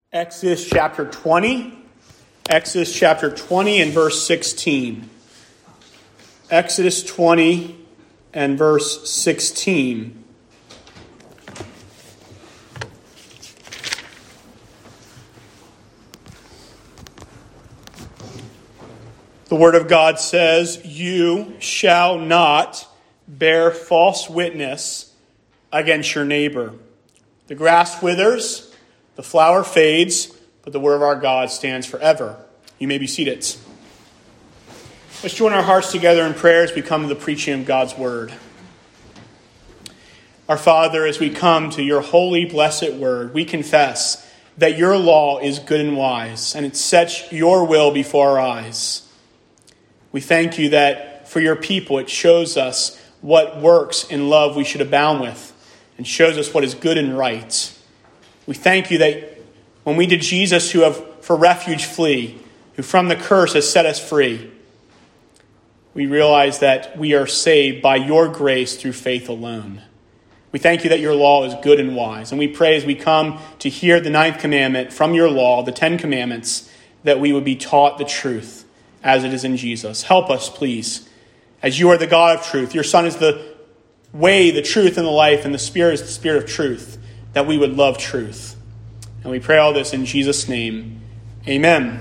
Exodus chapter 20. Exodus chapter 20 and verse 16. Exodus 20 and verse 16. The Word of God says, "You shall not bear false witness against your neighbor. The grass withers, the flower fades, but the word of our God stands forever." You may be seated. Let's join our hearts together in prayer as we come to the preaching of God's word. Our Father, as we come to your holy, blessed word, we confess that your law is good and wise, and it sets your will before our eyes. We thank you that for your people it shows us what works in love we should abound with, and shows us what is good and right. We thank you that when we did Jesus, who have for refuge flee, who from the curse has set us free, we realize that we are saved by your grace through faith alone. We thank you that your law is good and wise. And we pray as we come to hear the 9th commandment from your law, the 10 commandments, that we would be taught the truth as it is in Jesus. Help us, please, as you are the God of truth. Your Son is the way, the truth, and the life, and the Spirit is the Spirit of truth, that we would love truth. And we pray all this in Jesus' name. Amen.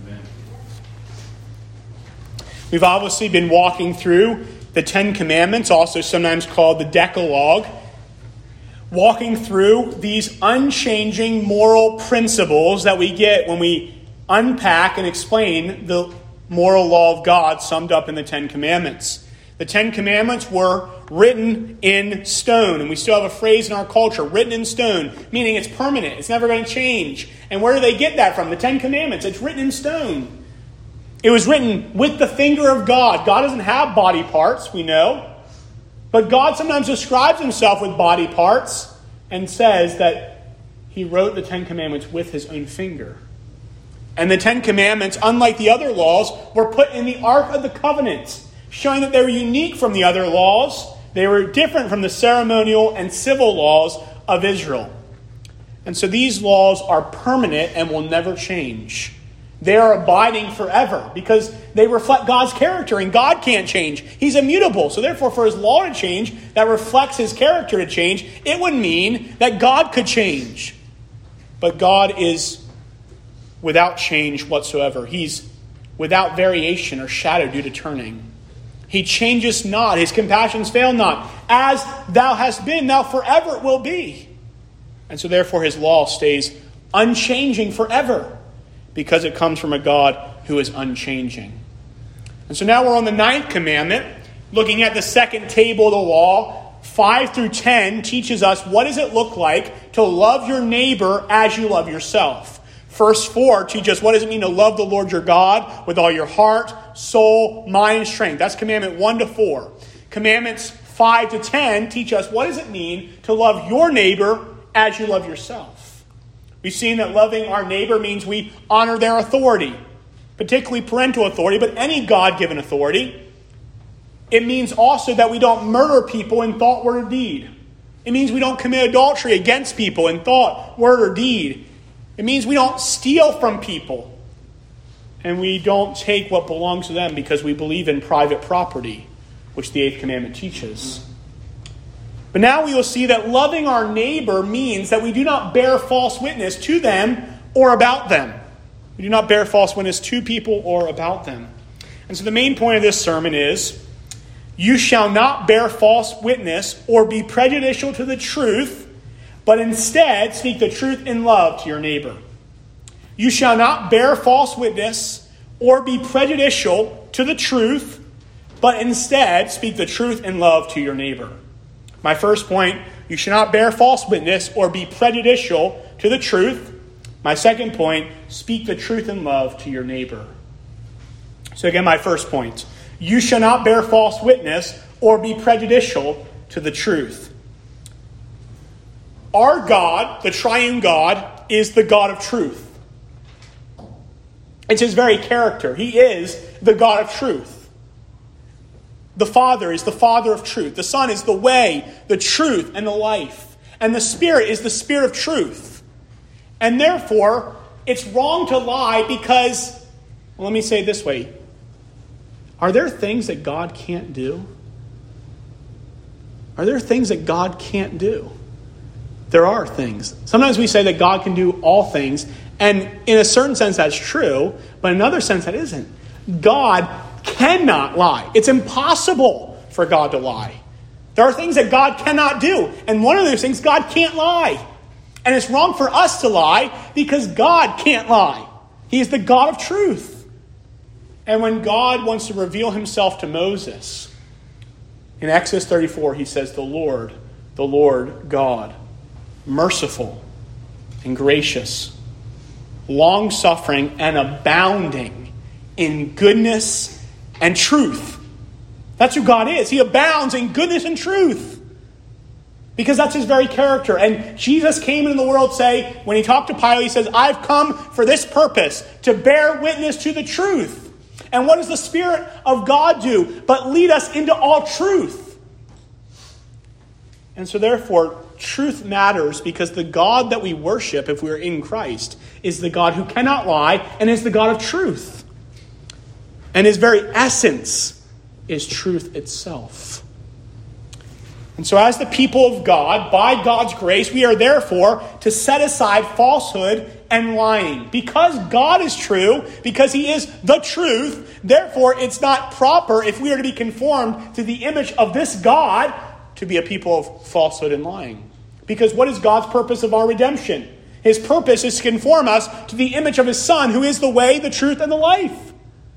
We've obviously been walking through the 10 commandments, also sometimes called the Decalogue, walking through these unchanging moral principles that we get when we unpack and explain the moral law of God summed up in the 10 commandments. The 10 commandments were written in stone, and we still have a phrase in our culture, written in stone, meaning it's permanent, it's never going to change. And where do they get that from? The 10 commandments, it's written in stone. It was written with the finger of God. God doesn't have body parts, we know. But God sometimes describes himself with body parts and says that he wrote the 10 commandments with his own finger. And the 10 commandments, unlike the other laws, were put in the Ark of the Covenant, showing that they were unique from the other laws. They were different from the ceremonial and civil laws of Israel. And so these laws are permanent and will never change. They are abiding forever because they reflect God's character, and God can't change. He's immutable. So therefore, for his law to change, that reflects his character to change, it would mean that God could change. But God is without change whatsoever. He's without variation or shadow due to turning. He changes not. His compassions fail not. As thou hast been, thou forever will be. And so therefore his law stays unchanging forever because it comes from a God who is unchanging. And so now we're on the 9th commandment, looking at the second table of the law. 5 through 10 teaches us what does it look like to love your neighbor as you love yourself. Verse 4 teaches us what does it mean to love the Lord your God with all your heart, soul, mind, and strength. That's commandment 1 to 4. Commandments 5 to 10 teach us what does it mean to love your neighbor as you love yourself. We've seen that loving our neighbor means we honor their authority, particularly parental authority, but any God-given authority. It means also that we don't murder people in thought, word, or deed. It means we don't commit adultery against people in thought, word, or deed. It means we don't steal from people. And we don't take what belongs to them because we believe in private property, which the 8th commandment teaches. But now we will see that loving our neighbor means that we do not bear false witness to them or about them. We do not bear false witness to people or about them. And so the main point of this sermon is, you shall not bear false witness or be prejudicial to the truth, but instead speak the truth in love to your neighbor. You shall not bear false witness or be prejudicial to the truth, but instead speak the truth in love to your neighbor. My first point, you shall not bear false witness or be prejudicial to the truth. My second point, speak the truth in love to your neighbor. So again, my first point, you shall not bear false witness or be prejudicial to the truth. Our God, the triune God, is the God of truth. It's his very character. He is the God of truth. The Father is the Father of truth. The Son is the way, the truth, and the life. And the Spirit is the Spirit of truth. And therefore, it's wrong to lie because, well, let me say it this way. Are there things that God can't do? Are there things that God can't do? There are things. Sometimes we say that God can do all things, and in a certain sense that's true, but in another sense that isn't. God cannot lie. It's impossible for God to lie. There are things that God cannot do, and one of those things, God can't lie. And it's wrong for us to lie because God can't lie. He is the God of truth. And when God wants to reveal himself to Moses, in Exodus 34, he says, the Lord God, merciful and gracious, long-suffering and abounding in goodness and truth. That's who God is. He abounds in goodness and truth. Because that's his very character. And Jesus came into the world, when he talked to Pilate, he says, I've come for this purpose, to bear witness to the truth. And what does the Spirit of God do but lead us into all truth? And so therefore, truth matters because the God that we worship, if we're in Christ, is the God who cannot lie and is the God of truth. And his very essence is truth itself. And so as the people of God, by God's grace, we are therefore to set aside falsehood and lying. Because God is true, because he is the truth, therefore it's not proper, if we are to be conformed to the image of this God, to be a people of falsehood and lying. Because what is God's purpose of our redemption? His purpose is to conform us to the image of his Son, who is the way, the truth, and the life.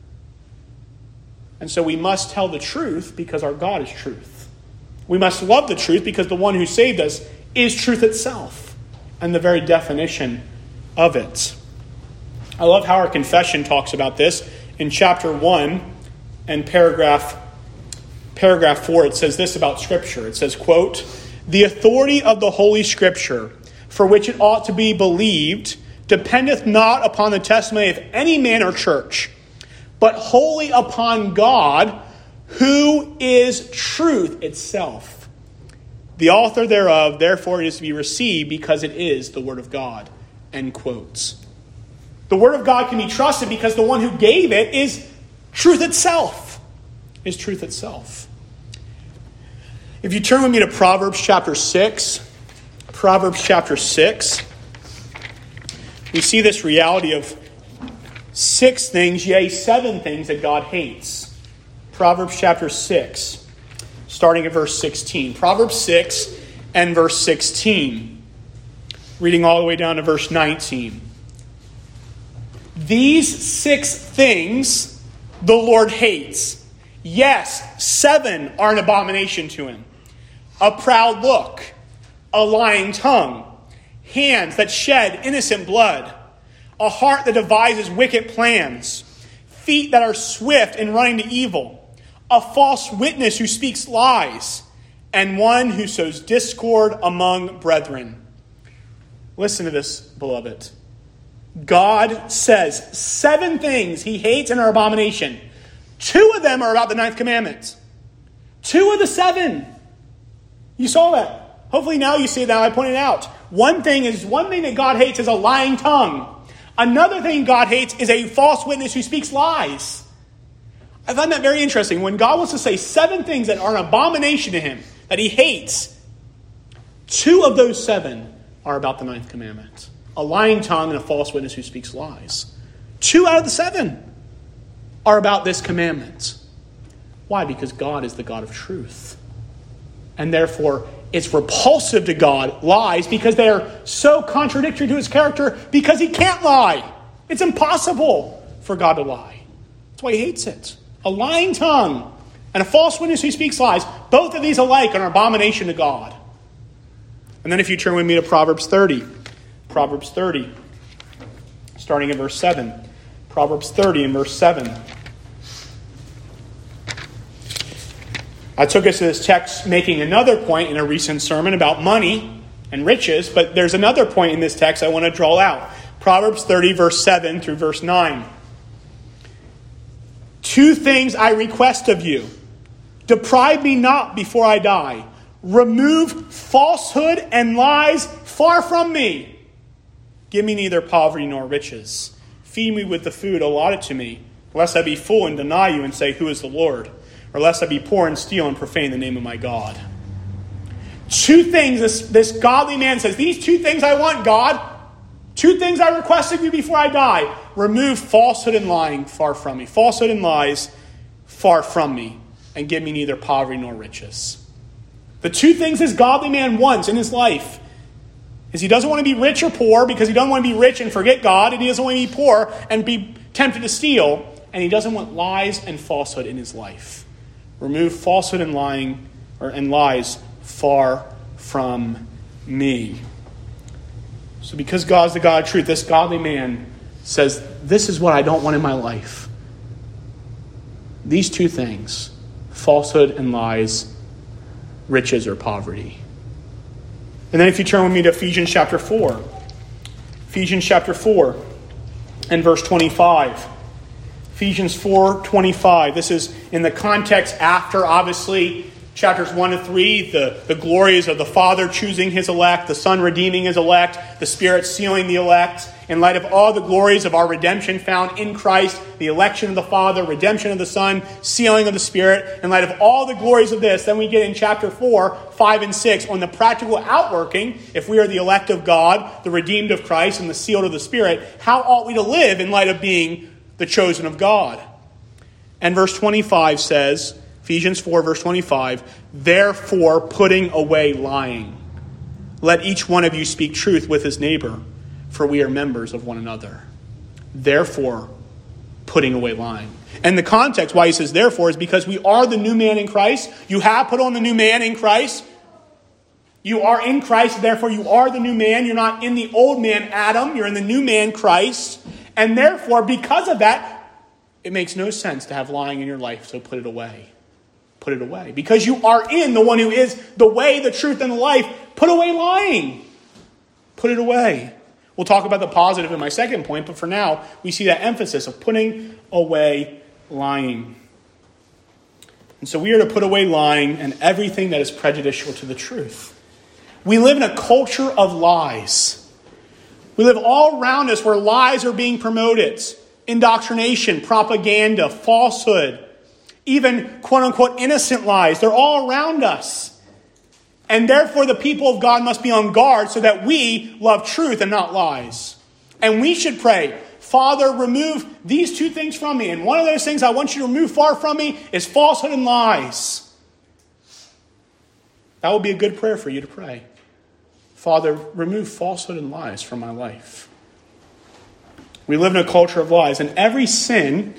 And so we must tell the truth because our God is truth. We must love the truth because the one who saved us is truth itself and the very definition of it. I love how our confession talks about this. In chapter 1 and paragraph 4, it says this about Scripture. It says, quote, the authority of the Holy Scripture, for which it ought to be believed, dependeth not upon the testimony of any man or church, but wholly upon God, who is truth itself. The author thereof, therefore, is to be received because it is the Word of God. End quotes. The Word of God can be trusted because the one who gave it is truth itself. Is truth itself. If you turn with me to Proverbs chapter 6, we see this reality of 6 things, yea, 7 things that God hates. Proverbs chapter 6, starting at verse 16. Proverbs 6 and verse 16. Reading all the way down to verse 19. These 6 things the Lord hates. Yes, 7 are an abomination to him. A proud look, a lying tongue, hands that shed innocent blood, a heart that devises wicked plans, feet that are swift in running to evil, a false witness who speaks lies, and one who sows discord among brethren. Listen to this, beloved. God says 7 things he hates and are abomination. 2 of them are about the 9th commandment. 2 of the 7. You saw that. Hopefully now you see that I pointed out. One thing that God hates is a lying tongue. Another thing God hates is a false witness who speaks lies. I find that very interesting. When God wants to say 7 things that are an abomination to him, that he hates, 2 of those 7 are about the 9th commandment. A lying tongue and a false witness who speaks lies. 2 out of the 7 are about this commandment. Why? Because God is the God of truth. And therefore, it's repulsive to God, lies, because they are so contradictory to his character, because he can't lie. It's impossible for God to lie. That's why he hates it. A lying tongue and a false witness who speaks lies, both of these alike are an abomination to God. And then if you turn with me to Proverbs 30, starting in verse 7. Proverbs 30 and verse 7. I took us to this text making another point in a recent sermon about money and riches, but there's another point in this text I want to draw out. Proverbs 30, verse 7 through verse 9. 2 things I request of you. Deprive me not before I die. Remove falsehood and lies far from me. Give me neither poverty nor riches. Feed me with the food allotted to me, lest I be full and deny you and say, who is the Lord? Or lest I be poor and steal and profane the name of my God. Two things this godly man says. These two things I want, God. Two things I request of you before I die. Remove falsehood and lying far from me. Falsehood and lies far from me. And give me neither poverty nor riches. The two things this godly man wants in his life is he doesn't want to be rich or poor because he doesn't want to be rich and forget God. And he doesn't want to be poor and be tempted to steal. And he doesn't want lies and falsehood in his life. Remove falsehood and lying and lies far from me. So because God's the God of truth, this godly man says, this is what I don't want in my life. These two things, falsehood and lies, riches or poverty. And then if you turn with me to Ephesians chapter 4. Ephesians chapter 4 and verse 25. Ephesians 4:25. This is in the context after, obviously, chapters 1 to 3, the glories of the Father choosing his elect, the Son redeeming his elect, the Spirit sealing the elect. In light of all the glories of our redemption found in Christ, the election of the Father, redemption of the Son, sealing of the Spirit. In light of all the glories of this, then we get in chapter 4, 5, and 6 on the practical outworking, if we are the elect of God, the redeemed of Christ, and the sealed of the Spirit, how ought we to live in light of being the chosen of God? And verse 25 says, Ephesians 4, verse 25, therefore putting away lying, let each one of you speak truth with his neighbor, for we are members of one another. Therefore, putting away lying. And the context why he says therefore is because we are the new man in Christ. You have put on the new man in Christ. You are in Christ, therefore you are the new man. You're not in the old man, Adam. You're in the new man, Christ. And therefore, because of that, it makes no sense to have lying in your life, so put it away. Put it away. Because you are in the one who is the way, the truth, and the life. Put away lying. Put it away. We'll talk about the positive in my second point, but for now, we see that emphasis of putting away lying. And so we are to put away lying and everything that is prejudicial to the truth. We live in a culture of lies. We live all around us where lies are being promoted. Indoctrination, propaganda, falsehood, even quote-unquote innocent lies. They're all around us. And therefore the people of God must be on guard so that we love truth and not lies. And we should pray, Father, remove these two things from me. And one of those things I want you to remove far from me is falsehood and lies. That would be a good prayer for you to pray. Father, remove falsehood and lies from my life. We live in a culture of lies, and every sin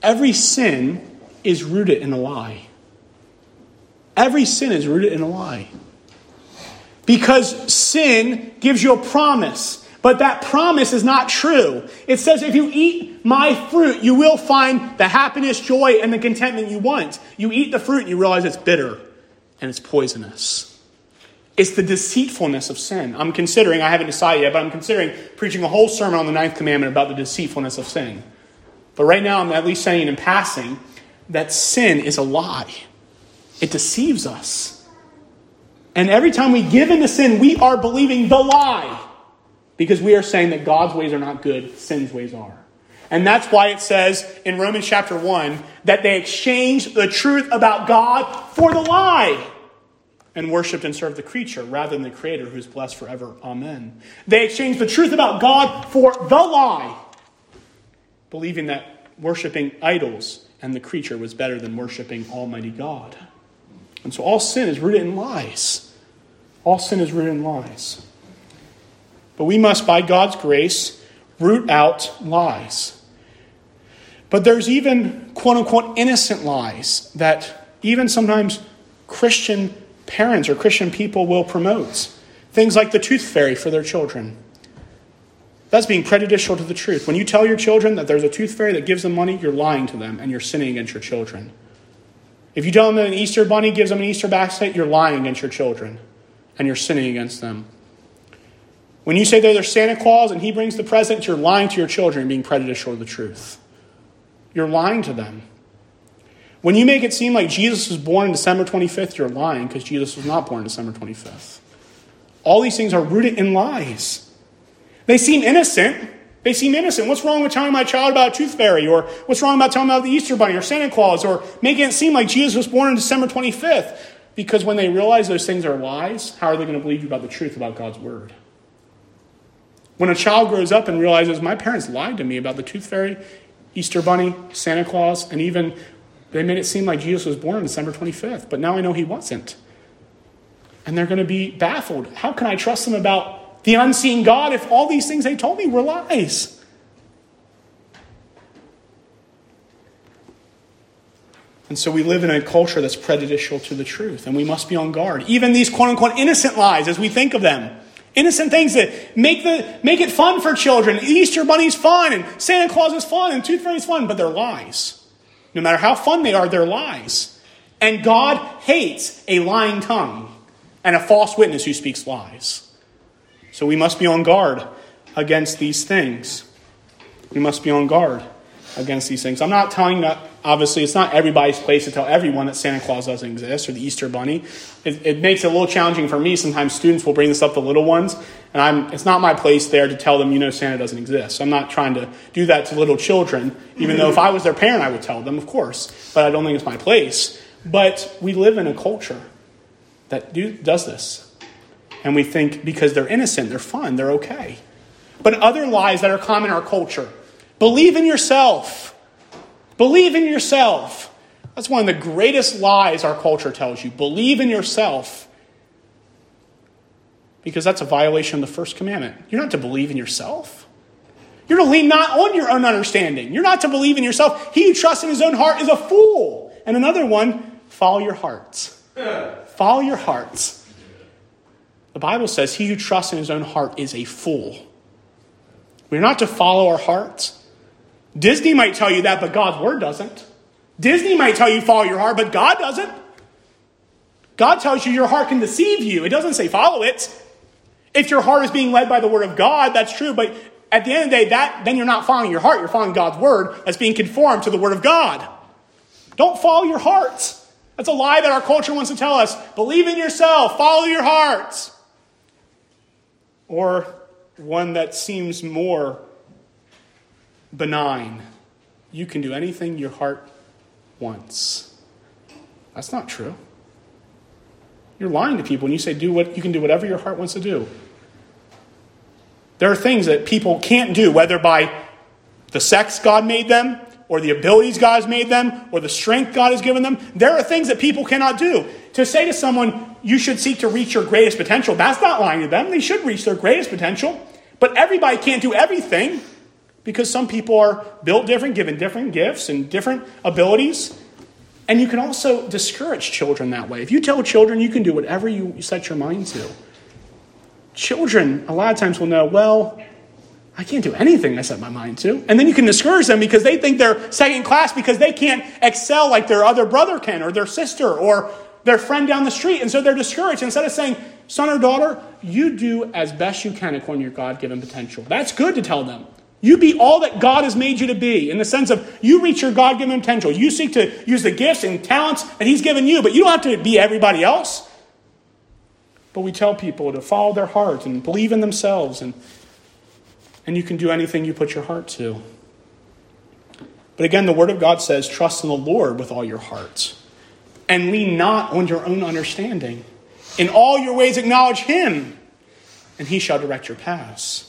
is rooted in a lie. Every sin is rooted in a lie. Because sin gives you a promise, but that promise is not true. It says if you eat my fruit, you will find the happiness, joy, and the contentment you want. You eat the fruit and you realize it's bitter and it's poisonous. It's the deceitfulness of sin. I haven't decided yet, but I'm considering preaching a whole sermon on the 9th commandment about the deceitfulness of sin. But right now I'm at least saying in passing that sin is a lie. It deceives us. And every time we give into sin, we are believing the lie. Because we are saying that God's ways are not good, sin's ways are. And that's why it says in Romans chapter 1 that they exchanged the truth about God for the lie. And worshipped and served the creature rather than the Creator who is blessed forever. Amen. They exchanged the truth about God for the lie. Believing that worshipping idols and the creature was better than worshipping Almighty God. And so all sin is rooted in lies. All sin is rooted in lies. But we must, by God's grace, root out lies. But there's even, quote-unquote, innocent lies that even sometimes Christian parents or Christian people will promote. Things like the tooth fairy for their children. That's being prejudicial to the truth. When you tell your children that there's a tooth fairy that gives them money, you're lying to them and you're sinning against your children. If you tell them that an Easter bunny gives them an Easter basket, you're lying against your children and you're sinning against them. When you say that there's Santa Claus and he brings the presents, you're lying to your children and being prejudicial to the truth. You're lying to them. When you make it seem like Jesus was born on December 25th, you're lying because Jesus was not born on December 25th. All these things are rooted in lies. They seem innocent. What's wrong with telling my child about a tooth fairy? Or what's wrong about telling them about the Easter Bunny or Santa Claus? Or making it seem like Jesus was born on December 25th? Because when they realize those things are lies, how are they going to believe you about the truth about God's word? When a child grows up and realizes, my parents lied to me about the tooth fairy, Easter Bunny, Santa Claus, and even they made it seem like Jesus was born on December 25th, but now I know he wasn't. And they're going to be baffled. How can I trust them about the unseen God if all these things they told me were lies? And so we live in a culture that's prejudicial to the truth, and we must be on guard. Even these quote-unquote innocent lies, as we think of them. Innocent things that make it fun for children. Easter Bunny's fun, and Santa Claus is fun, and Tooth Fairy's fun, but they're lies. No matter how fun they are, they're lies. And God hates a lying tongue and a false witness who speaks lies. So we must be on guard against these things. We must be on guard against these things. I'm not telling that, obviously, it's not everybody's place to tell everyone that Santa Claus doesn't exist or the Easter Bunny. It makes it a little challenging for me. Sometimes students will bring this up to little ones, and it's not my place there to tell them, Santa doesn't exist. So I'm not trying to do that to little children, even though if I was their parent, I would tell them, of course. But I don't think it's my place. But we live in a culture that does this. And we think because they're innocent, they're fun, they're okay. But other lies that are common in our culture. Believe in yourself. Believe in yourself. That's one of the greatest lies our culture tells you. Believe in yourself. Because that's a violation of the first commandment. You're not to believe in yourself. You're to lean not on your own understanding. You're not to believe in yourself. He who trusts in his own heart is a fool. And another one, follow your hearts. Follow your hearts. The Bible says he who trusts in his own heart is a fool. We're not to follow our hearts. Disney might tell you that, but God's word doesn't. Disney might tell you follow your heart, but God doesn't. God tells you your heart can deceive you. It doesn't say follow it. If your heart is being led by the word of God, that's true. But at the end of the day, then you're not following your heart. You're following God's word that's being conformed to the word of God. Don't follow your hearts. That's a lie that our culture wants to tell us. Believe in yourself. Follow your hearts. Or one that seems more benign. You can do anything your heart wants. That's not true. You're lying to people when you say you can do whatever your heart wants to do. There are things that people can't do, whether by the sex God made them, or the abilities God has made them, or the strength God has given them. There are things that people cannot do. To say to someone, you should seek to reach your greatest potential, that's not lying to them. They should reach their greatest potential. But everybody can't do everything, because some people are built different, given different gifts and different abilities. And you can also discourage children that way. If you tell children you can do whatever you set your mind to, children a lot of times will know, well, I can't do anything I set my mind to. And then you can discourage them because they think they're second class because they can't excel like their other brother can, or their sister, or their friend down the street. And so they're discouraged. Instead of saying, son or daughter, you do as best you can according to your God-given potential. That's good to tell them. You be all that God has made you to be, in the sense of you reach your God-given potential. You seek to use the gifts and talents that he's given you, but you don't have to be everybody else. But we tell people to follow their heart and believe in themselves, and you can do anything you put your heart to. But again, the Word of God says, trust in the Lord with all your heart, and lean not on your own understanding. In all your ways acknowledge him, and he shall direct your paths.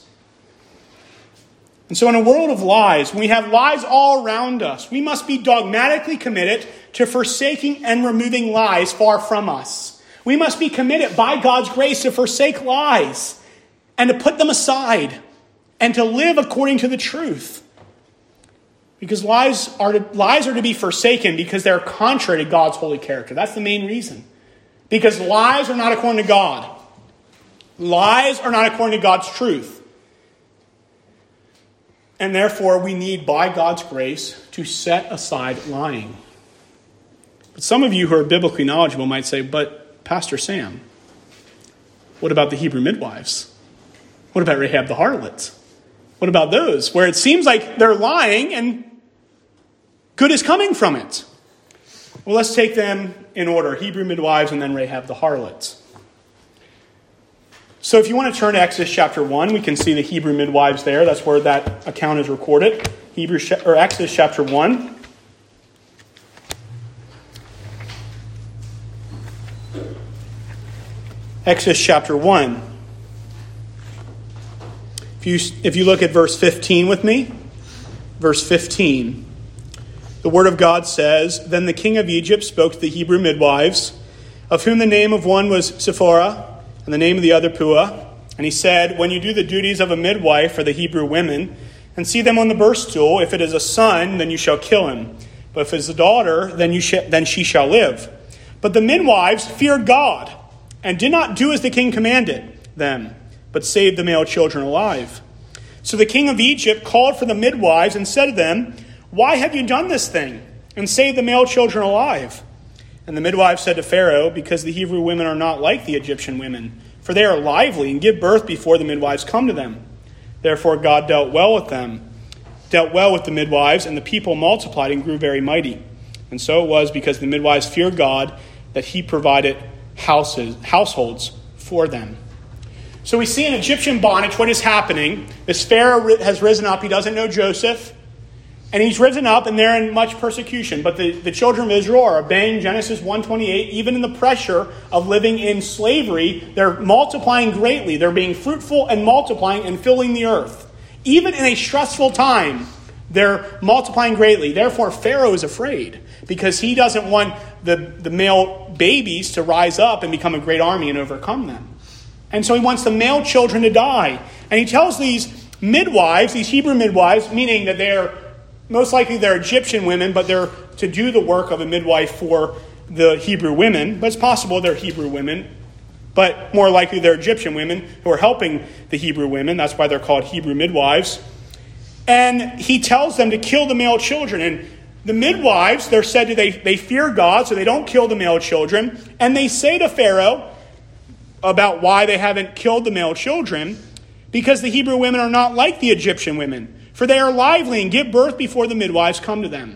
And so in a world of lies, when we have lies all around us, we must be dogmatically committed to forsaking and removing lies far from us. We must be committed by God's grace to forsake lies and to put them aside and to live according to the truth. Because lies are to be forsaken because they're contrary to God's holy character. That's the main reason. Because lies are not according to God. Lies are not according to God's truth. And therefore, we need, by God's grace, to set aside lying. But some of you who are biblically knowledgeable might say, but Pastor Sam, what about the Hebrew midwives? What about Rahab the harlot? What about those, where it seems like they're lying and good is coming from it? Well, let's take them in order. Hebrew midwives and then Rahab the harlot. So if you want to turn to Exodus chapter 1, we can see the Hebrew midwives there. That's where that account is recorded. Exodus chapter 1. Exodus chapter 1. If you look at verse 15 with me, verse 15, the word of God says, "Then the king of Egypt spoke to the Hebrew midwives, of whom the name of one was Zipporah, and the name of the other Puah. And he said, when you do the duties of a midwife for the Hebrew women, and see them on the birth stool, if it is a son, then you shall kill him. But if it is a daughter, then she shall live. But the midwives feared God, and did not do as the king commanded them, but saved the male children alive. So the king of Egypt called for the midwives and said to them, why have you done this thing, and saved the male children alive? And the midwives said to Pharaoh, because the Hebrew women are not like the Egyptian women, for they are lively and give birth before the midwives come to them. Therefore God dealt well with the midwives, and the people multiplied and grew very mighty. And so it was because the midwives feared God that he provided households for them." So we see in Egyptian bondage what is happening. This Pharaoh has risen up. He doesn't know Joseph. And he's risen up, and they're in much persecution. But the children of Israel are obeying Genesis 1:28. Even in the pressure of living in slavery, they're multiplying greatly. They're being fruitful and multiplying and filling the earth. Even in a stressful time, they're multiplying greatly. Therefore, Pharaoh is afraid because he doesn't want the male babies to rise up and become a great army and overcome them. And so he wants the male children to die. And he tells these midwives, these Hebrew midwives, meaning that they're most likely they're Egyptian women, but they're to do the work of a midwife for the Hebrew women. But it's possible they're Hebrew women, but more likely they're Egyptian women who are helping the Hebrew women. That's why they're called Hebrew midwives. And he tells them to kill the male children. And the midwives, they're said to, they fear God, so they don't kill the male children. And they say to Pharaoh about why they haven't killed the male children, because the Hebrew women are not like the Egyptian women, for they are lively and give birth before the midwives come to them.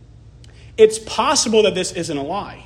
It's possible that this isn't a lie.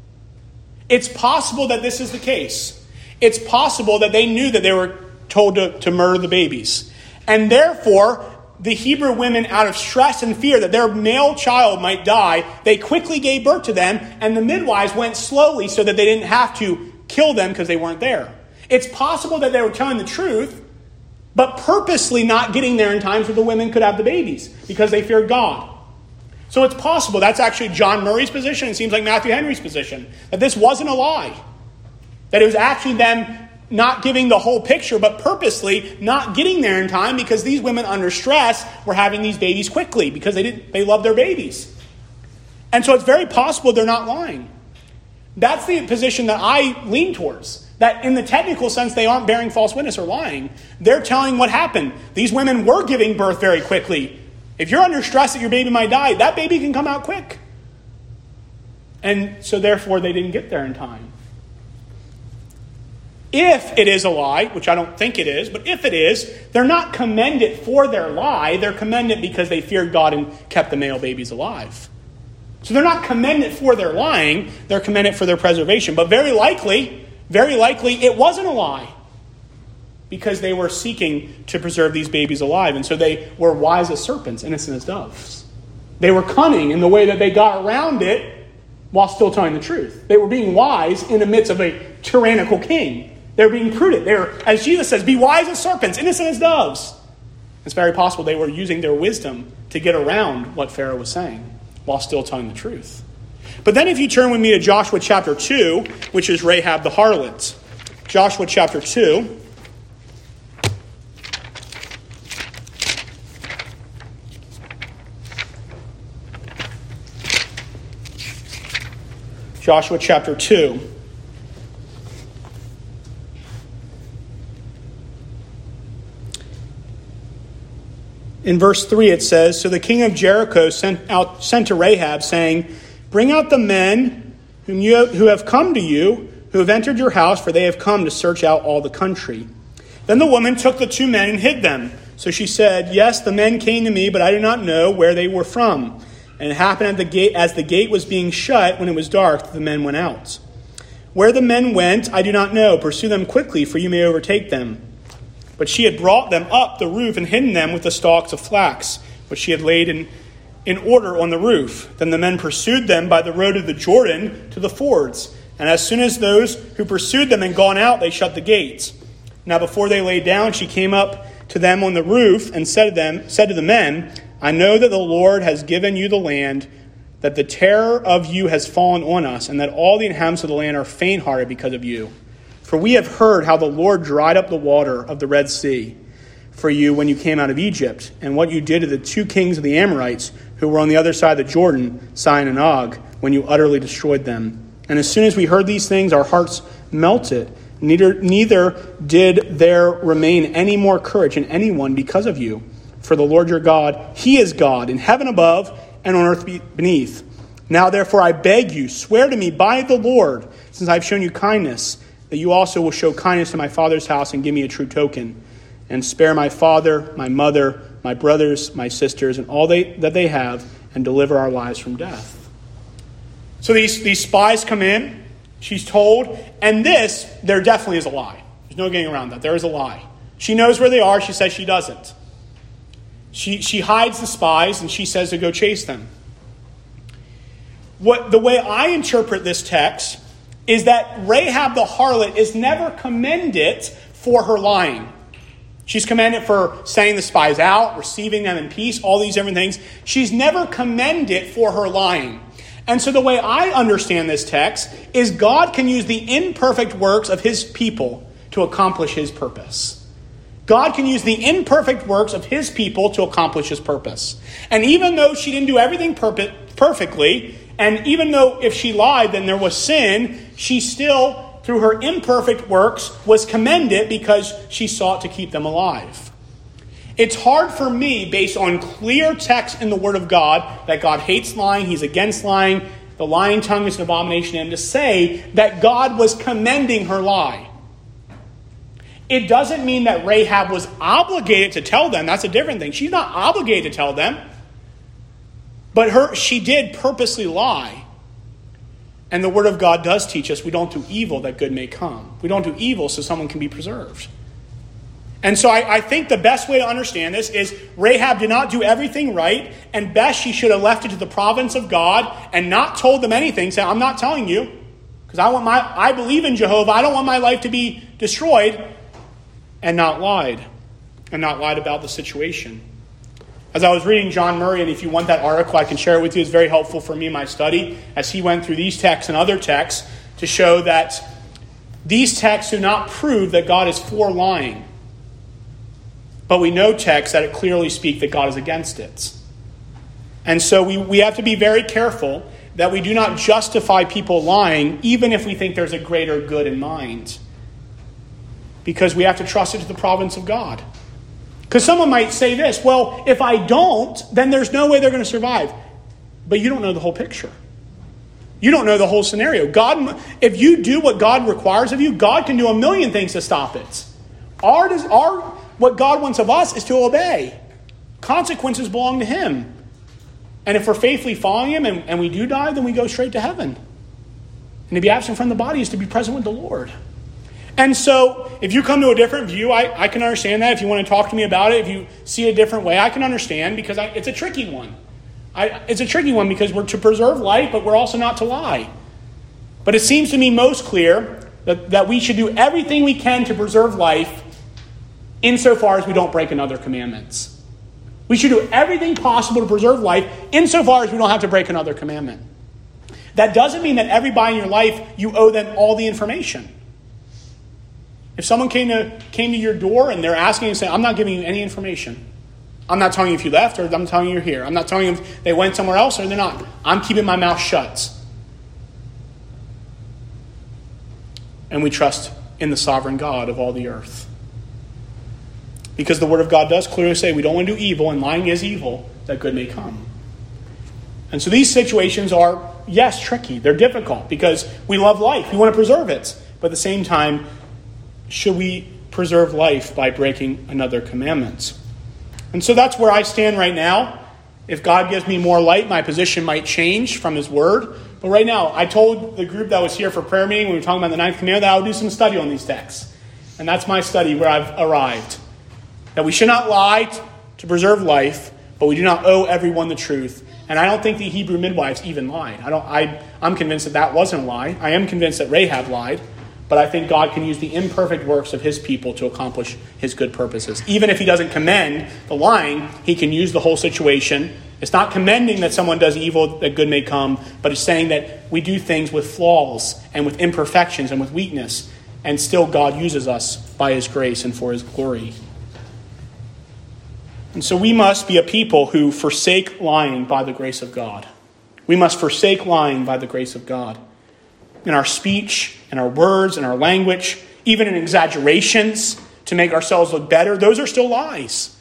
It's possible that this is the case. It's possible that they knew that they were told to murder the babies. And therefore, the Hebrew women, out of stress and fear that their male child might die, they quickly gave birth to them, and the midwives went slowly so that they didn't have to kill them because they weren't there. It's possible that they were telling the truth, but purposely not getting there in time so the women could have the babies because they feared God. So it's possible. That's actually John Murray's position. It seems like Matthew Henry's position, that this wasn't a lie. That it was actually them not giving the whole picture, but purposely not getting there in time because these women under stress were having these babies quickly because they loved their babies. And so it's very possible they're not lying. That's the position that I lean towards. That in the technical sense, they aren't bearing false witness or lying. They're telling what happened. These women were giving birth very quickly. If you're under stress that your baby might die, that baby can come out quick. And so therefore, they didn't get there in time. If it is a lie, which I don't think it is, but if it is, they're not commended for their lie. They're commended because they feared God and kept the male babies alive. So they're not commended for their lying. They're commended for their preservation. But very likely, it wasn't a lie because they were seeking to preserve these babies alive. And so they were wise as serpents, innocent as doves. They were cunning in the way that they got around it while still telling the truth. They were being wise in the midst of a tyrannical king. They're being prudent. They're, as Jesus says, be wise as serpents, innocent as doves. It's very possible they were using their wisdom to get around what Pharaoh was saying while still telling the truth. But then if you turn with me to Joshua chapter 2, which is Rahab the harlot. Joshua chapter 2. Joshua chapter 2. In verse 3 it says, so the king of Jericho sent to Rahab, saying, bring out the men who have come to you, who have entered your house, for they have come to search out all the country. Then the woman took the 2 men and hid them. So she said, yes, the men came to me, but I do not know where they were from. And it happened at the gate, as the gate was being shut, when it was dark, the men went out. Where the men went, I do not know. Pursue them quickly, for you may overtake them. But she had brought them up the roof and hidden them with the stalks of flax, which she had laid in order on the roof. Then the men pursued them by the road of the Jordan to the fords. And as soon as those who pursued them had gone out, they shut the gates. Now before they lay down, she came up to them on the roof and said to the men, I know that the Lord has given you the land, that the terror of you has fallen on us, and that all the inhabitants of the land are faint-hearted because of you. For we have heard how the Lord dried up the water of the Red Sea for you when you came out of Egypt, and what you did to the 2 kings of the Amorites who were on the other side of the Jordan, Sihon and Og, when you utterly destroyed them. And as soon as we heard these things, our hearts melted. Neither did there remain any more courage in anyone because of you. For the Lord your God, he is God in heaven above and on earth beneath. Now therefore I beg you, swear to me by the Lord, since I have shown you kindness, that you also will show kindness to my father's house and give me a true token, and spare my father, my mother, my brothers, my sisters, and all that they have, and deliver our lives from death. So these spies come in, she's told, and there definitely is a lie. There's no getting around that. There is a lie. She knows where they are. She says she doesn't. She hides the spies, and she says to go chase them. The way I interpret this text is that Rahab the harlot is never commended for her lying. She's commended for sending the spies out, receiving them in peace, all these different things. She's never commended for her lying. And so the way I understand this text is God can use the imperfect works of his people to accomplish his purpose. God can use the imperfect works of his people to accomplish his purpose. And even though she didn't do everything perfectly, and even though if she lied, then there was sin, she still, through her imperfect works, was commended because she sought to keep them alive. It's hard for me, based on clear text in the Word of God, that God hates lying, he's against lying, the lying tongue is an abomination to him, to say that God was commending her lie. It doesn't mean that Rahab was obligated to tell them. That's a different thing. She's not obligated to tell them. But she did purposely lie. And the Word of God does teach us we don't do evil that good may come. We don't do evil so someone can be preserved. And so I think the best way to understand this is Rahab did not do everything right, and best she should have left it to the providence of God and not told them anything. Say, I'm not telling you because I believe in Jehovah. I don't want my life to be destroyed, and not lied about the situation. As I was reading John Murray, and if you want that article, I can share it with you. It's very helpful for me in my study as he went through these texts and other texts to show that these texts do not prove that God is for lying. But we know texts that clearly speak that God is against it. And so we have to be very careful that we do not justify people lying, even if we think there's a greater good in mind. Because we have to trust it to the providence of God. Because someone might say this, well, if I don't, then there's no way they're going to survive. But you don't know the whole picture. You don't know the whole scenario. God, if you do what God requires of you, God can do a million things to stop it. What God wants of us is to obey. Consequences belong to him. And if we're faithfully following him and we do die, then we go straight to heaven. And to be absent from the body is to be present with the Lord. And so, if you come to a different view, I can understand that. If you want to talk to me about it, if you see a different way, I can understand because it's a tricky one. It's a tricky one because we're to preserve life, but we're also not to lie. But it seems to me most clear that we should do everything we can to preserve life insofar as we don't break another commandments. We should do everything possible to preserve life insofar as we don't have to break another commandment. That doesn't mean that everybody in your life, you owe them all the information. If someone came to your door and they're asking and saying, I'm not giving you any information. I'm not telling you if you left or I'm telling you you're here. I'm not telling you if they went somewhere else or they're not. I'm keeping my mouth shut. And we trust in the sovereign God of all the earth. Because the Word of God does clearly say we don't want to do evil, and lying is evil, that good may come. And so these situations are, yes, tricky. They're difficult because we love life. We want to preserve it. But at the same time, should we preserve life by breaking another commandment? And so that's where I stand right now. If God gives me more light, my position might change from his word. But right now, I told the group that was here for prayer meeting when we were talking about the ninth commandment that I would do some study on these texts. And that's my study where I've arrived. That we should not lie to preserve life, but we do not owe everyone the truth. And I don't think the Hebrew midwives even lied. I'm convinced that wasn't a lie. I am convinced that Rahab lied. But I think God can use the imperfect works of his people to accomplish his good purposes. Even if he doesn't commend the lying, he can use the whole situation. It's not commending that someone does evil that good may come, but it's saying that we do things with flaws and with imperfections and with weakness, and still God uses us by his grace and for his glory. And so we must be a people who forsake lying by the grace of God. We must forsake lying by the grace of God. In our speech, in our words, in our language, even in exaggerations to make ourselves look better, those are still lies.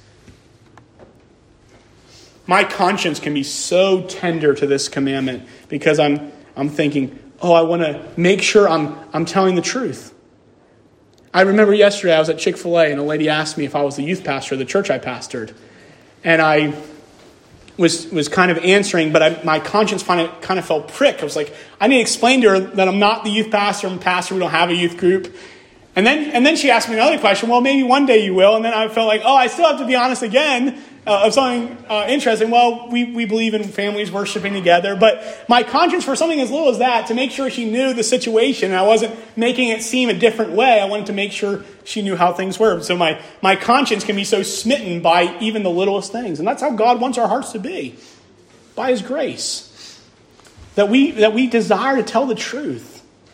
My conscience can be so tender to this commandment because I'm thinking, I want to make sure I'm telling the truth. I remember yesterday I was at Chick-fil-A and a lady asked me if I was the youth pastor of the church I pastored. And I was kind of answering, but my conscience kind of felt pricked. I was like, I need to explain to her that I'm not the youth pastor. I'm a pastor. We don't have a youth group. And then she asked me another question. Well, maybe one day you will. And then I felt like, I still have to be honest again of something interesting. Well, we believe in families worshiping together. But my conscience for something as little as that, to make sure she knew the situation, and I wasn't making it seem a different way. I wanted to make sure she knew how things were. So my conscience can be so smitten by even the littlest things. And that's how God wants our hearts to be, by his grace. That we desire to tell the truth.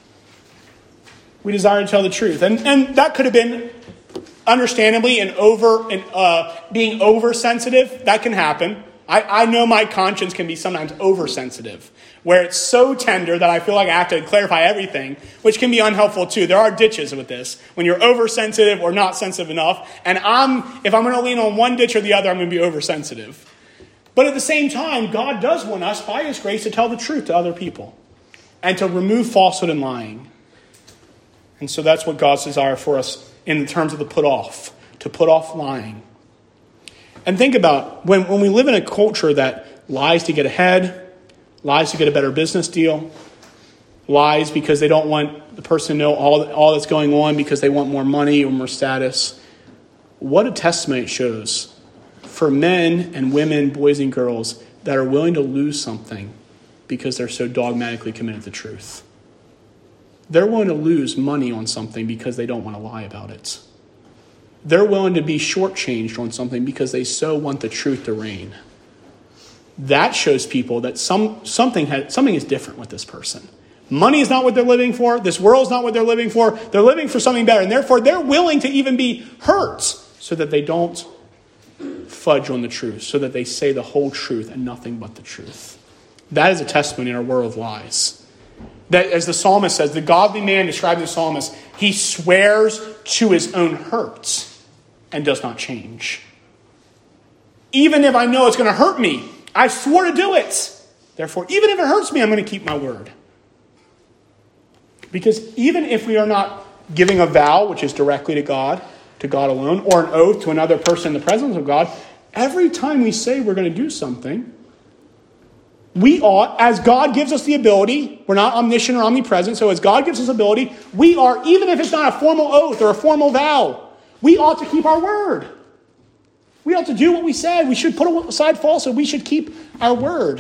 We desire to tell the truth. And that could have been understandably being oversensitive. That can happen. I know my conscience can be sometimes oversensitive, where it's so tender that I feel like I have to clarify everything, which can be unhelpful too. There are ditches with this. When you're oversensitive or not sensitive enough, and if I'm going to lean on one ditch or the other, I'm going to be oversensitive. But at the same time, God does want us, by his grace, to tell the truth to other people and to remove falsehood and lying. And so that's what God's desire for us in terms of to put off lying. And think about when we live in a culture that lies to get ahead, lies to get a better business deal, lies because they don't want the person to know all that's going on because they want more money or more status. What a testament it shows for men and women, boys and girls that are willing to lose something because they're so dogmatically committed to truth. They're willing to lose money on something because they don't want to lie about it. They're willing to be shortchanged on something because they so want the truth to reign. That shows people that something is different with this person. Money is not what they're living for. This world is not what they're living for. They're living for something better. And therefore, they're willing to even be hurt so that they don't fudge on the truth, so that they say the whole truth and nothing but the truth. That is a testimony in our world of lies. That, as the psalmist says, the godly man described the psalmist, he swears to his own hurts and does not change. Even if I know it's going to hurt me, I swore to do it. Therefore, even if it hurts me, I'm going to keep my word. Because even if we are not giving a vow, which is directly to God alone, or an oath to another person in the presence of God, every time we say we're going to do something, we ought, as God gives us the ability, we're not omniscient or omnipresent, so as God gives us ability, we are, even if it's not a formal oath or a formal vow, we ought to keep our word. We ought to do what we said. We should put aside falsehood. We should keep our word.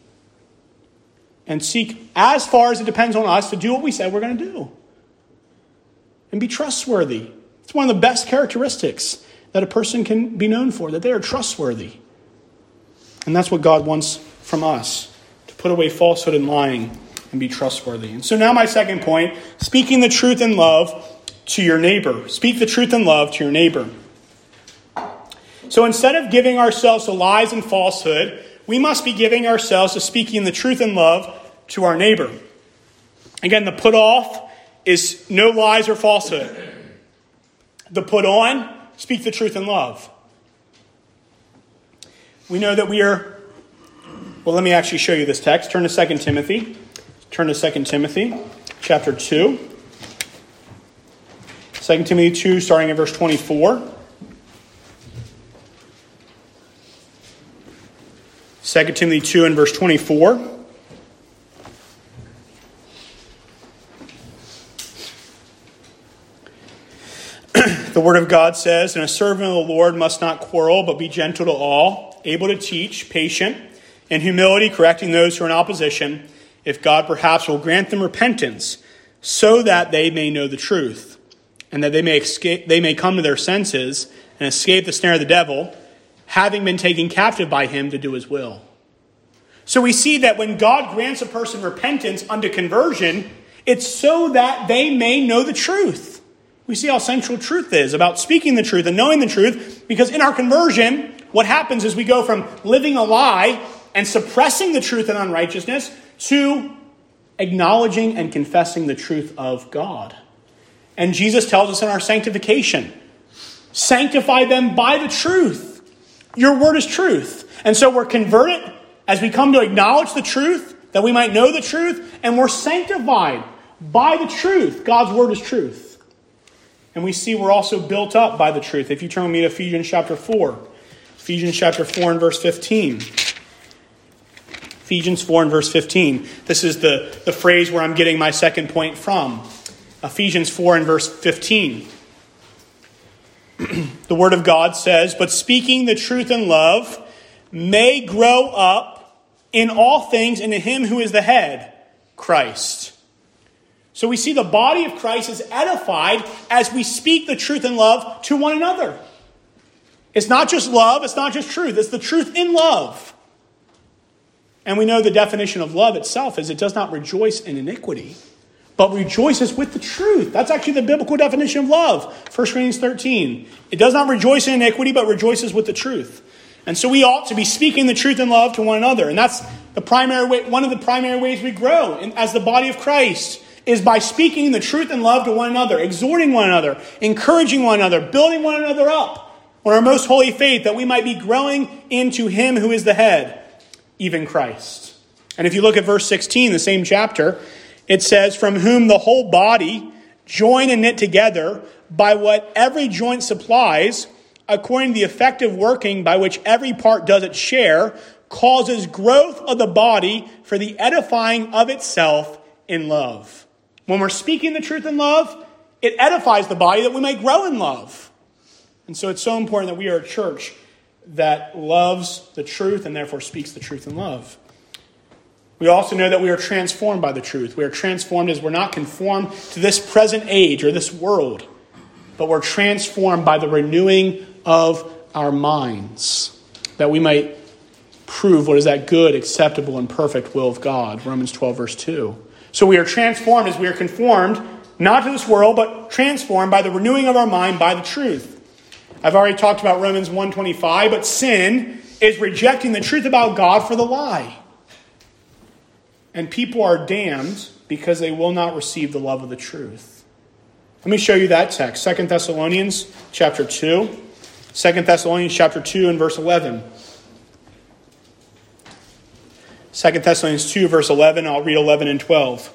And seek, as far as it depends on us, to do what we said we're going to do. And be trustworthy. It's one of the best characteristics that a person can be known for, that they are trustworthy. And that's what God wants from us, to put away falsehood and lying and be trustworthy. And so now my second point, speaking the truth in love to your neighbor. Speak the truth in love to your neighbor. So instead of giving ourselves to lies and falsehood, we must be giving ourselves to speaking the truth in love to our neighbor. Again, the put off is no lies or falsehood. The put on, speak the truth in love. We know that we are... Well, let me actually show you this text. Turn to 2 Timothy. Turn to 2 Timothy, chapter 2. 2 Timothy 2, starting at verse 24. 2 Timothy 2 and verse 24. The word of God says, "And a servant of the Lord must not quarrel, but be gentle to all, able to teach, patient, in humility correcting those who are in opposition, if God perhaps will grant them repentance, so that they may know the truth, and that they may come to their senses and escape the snare of the devil, having been taken captive by him to do his will." So we see that when God grants a person repentance unto conversion, it's so that they may know the truth. We see how central truth is about speaking the truth and knowing the truth, because in our conversion, what happens is we go from living a lie and suppressing the truth and unrighteousness to acknowledging and confessing the truth of God. And Jesus tells us in our sanctification, sanctify them by the truth. Your word is truth. And so we're converted as we come to acknowledge the truth, that we might know the truth, and we're sanctified by the truth. God's word is truth. And we see we're also built up by the truth. If you turn with me to Ephesians chapter 4. Ephesians chapter 4 and verse 15. Ephesians 4 and verse 15. This is the phrase where I'm getting my second point from. Ephesians 4 and verse 15. The word of God says, "But speaking the truth in love may grow up in all things into him who is the head, Christ." So we see the body of Christ is edified as we speak the truth in love to one another. It's not just love, it's not just truth, it's the truth in love. And we know the definition of love itself is it does not rejoice in iniquity, but rejoices with the truth. That's actually the biblical definition of love. 1 Corinthians 13. It does not rejoice in iniquity, but rejoices with the truth. And so we ought to be speaking the truth in love to one another. And that's the primary way, one of the primary ways we grow as the body of Christ, is by speaking the truth and love to one another, exhorting one another, encouraging one another, building one another up on our most holy faith, that we might be growing into him who is the head, even Christ. And if you look at verse 16, the same chapter, it says, "From whom the whole body, joined and knit together by what every joint supplies, according to the effective working by which every part does its share, causes growth of the body for the edifying of itself in love." When we're speaking the truth in love, it edifies the body that we may grow in love. And so it's so important that we are a church that loves the truth and therefore speaks the truth in love. We also know that we are transformed by the truth. We are transformed as we're not conformed to this present age or this world, but we're transformed by the renewing of our minds, that we might prove what is that good, acceptable, and perfect will of God. Romans 12, verse 2. So we are transformed as we are conformed, not to this world, but transformed by the renewing of our mind by the truth. I've already talked about Romans 1:25, but sin is rejecting the truth about God for the lie. And people are damned because they will not receive the love of the truth. Let me show you that text. 2 Thessalonians chapter 2. 2 Thessalonians chapter 2 and verse 11. 2 Thessalonians 2, verse 11. I'll read 11 and 12.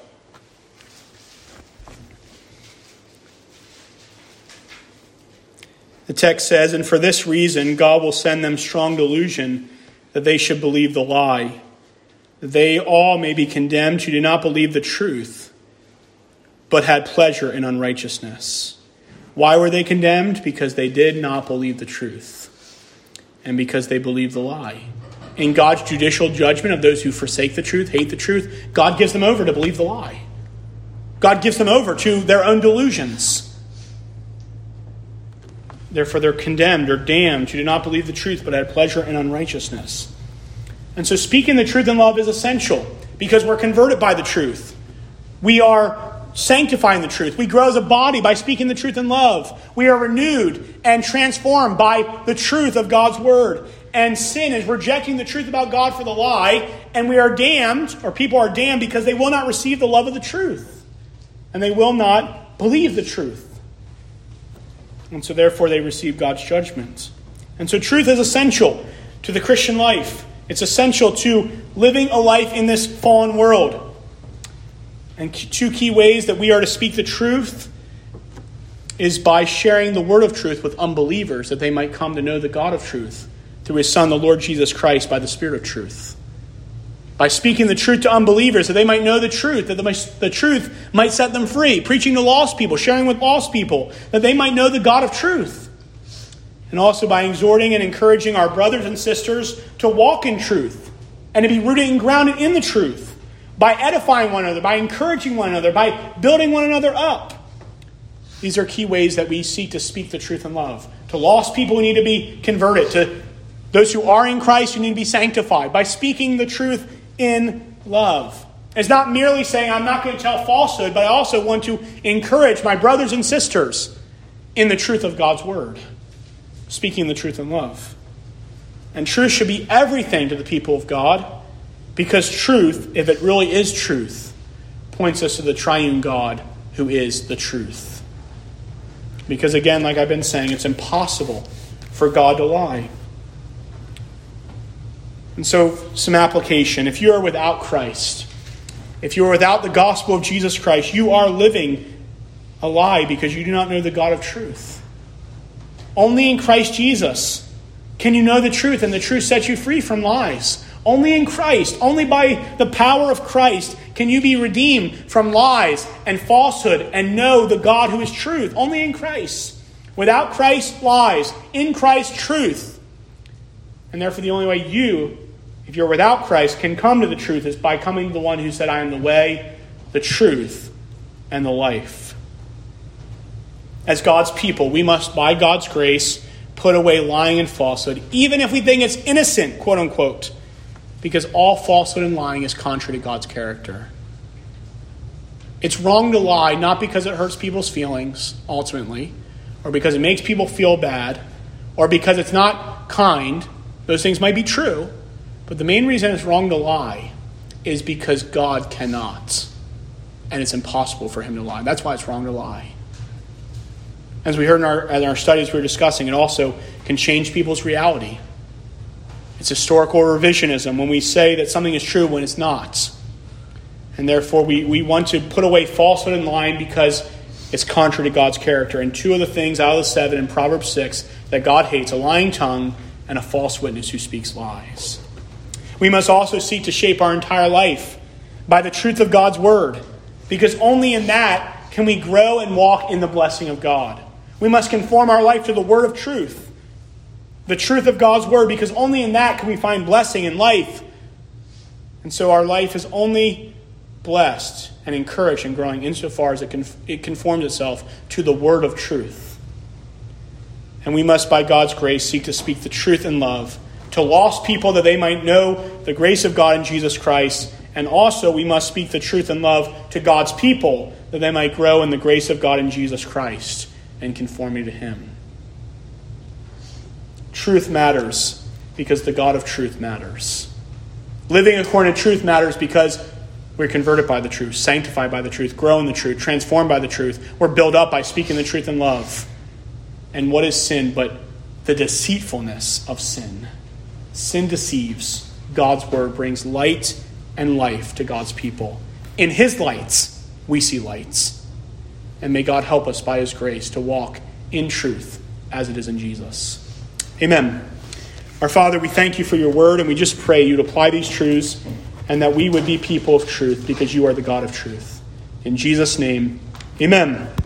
The text says, "And for this reason God will send them strong delusion, that they should believe the lie. They all may be condemned who do not believe the truth, but had pleasure in unrighteousness." Why were they condemned? Because they did not believe the truth, and because they believed the lie. In God's judicial judgment of those who forsake the truth, hate the truth, God gives them over to believe the lie. God gives them over to their own delusions. Therefore, they're condemned or damned who do not believe the truth, but had pleasure in unrighteousness. And so speaking the truth in love is essential because we're converted by the truth. We are sanctifying the truth. We grow as a body by speaking the truth in love. We are renewed and transformed by the truth of God's word. And sin is rejecting the truth about God for the lie. And we are damned, or people are damned, because they will not receive the love of the truth. And they will not believe the truth. And so therefore they receive God's judgment. And so truth is essential to the Christian life. It's essential to living a life in this fallen world. And two key ways that we are to speak the truth is by sharing the word of truth with unbelievers, that they might come to know the God of truth through his Son, the Lord Jesus Christ, by the Spirit of truth. by speaking the truth to unbelievers, that they might know the truth, that the truth might set them free, preaching to lost people, sharing with lost people, that they might know the God of truth. And also by exhorting and encouraging our brothers and sisters to walk in truth and to be rooted and grounded in the truth, by edifying one another, by encouraging one another, by building one another up. These are key ways that we seek to speak the truth in love. To lost people who need to be converted, to those who are in Christ who need to be sanctified, by speaking the truth in love. It's not merely saying, I'm not going to tell falsehood, but I also want to encourage my brothers and sisters in the truth of God's word. Speaking the truth in love. And truth should be everything to the people of God, because truth, if it really is truth, points us to the triune God who is the truth. Because again, like I've been saying, it's impossible for God to lie. And so, some application. If you are without Christ, if you are without the gospel of Jesus Christ, you are living a lie because you do not know the God of truth. Only in Christ Jesus can you know the truth, and the truth sets you free from lies. Only in Christ, only by the power of Christ, can you be redeemed from lies and falsehood and know the God who is truth. Only in Christ. Without Christ, lies. In Christ, truth. And therefore the only way you, if you're without Christ, can come to the truth is by coming to the one who said, I am the way, the truth, and the life. As God's people, we must, by God's grace, put away lying and falsehood, even if we think it's innocent, quote unquote, because all falsehood and lying is contrary to God's character. It's wrong to lie, not because it hurts people's feelings, ultimately, or because it makes people feel bad, or because it's not kind. Those things might be true, but the main reason it's wrong to lie is because God cannot, and it's impossible for him to lie. That's why it's wrong to lie. As we heard in our studies we were discussing, it also can change people's reality. It's historical revisionism when we say that something is true when it's not. And therefore we want to put away falsehood and lying because it's contrary to God's character. And two of the things out of the 7 in Proverbs 6 that God hates, a lying tongue and a false witness who speaks lies. We must also seek to shape our entire life by the truth of God's word, because only in that can we grow and walk in the blessing of God. We must conform our life to the word of truth, the truth of God's word, because only in that can we find blessing in life. And so our life is only blessed and encouraged and growing insofar as it conforms itself to the word of truth. And we must, by God's grace, seek to speak the truth in love to lost people that they might know the grace of God in Jesus Christ. And also we must speak the truth in love to God's people that they might grow in the grace of God in Jesus Christ and conformity to him. Truth matters because the God of truth matters. Living according to truth matters because we're converted by the truth, sanctified by the truth, grow in the truth, transformed by the truth. We're built up by speaking the truth in love. And what is sin but the deceitfulness of sin? Sin deceives. God's word brings light and life to God's people. In his lights, we see lights. And may God help us by his grace to walk in truth as it is in Jesus. Amen. Our Father, we thank you for your word, and we just pray you'd apply these truths and that we would be people of truth because you are the God of truth. In Jesus' name, amen.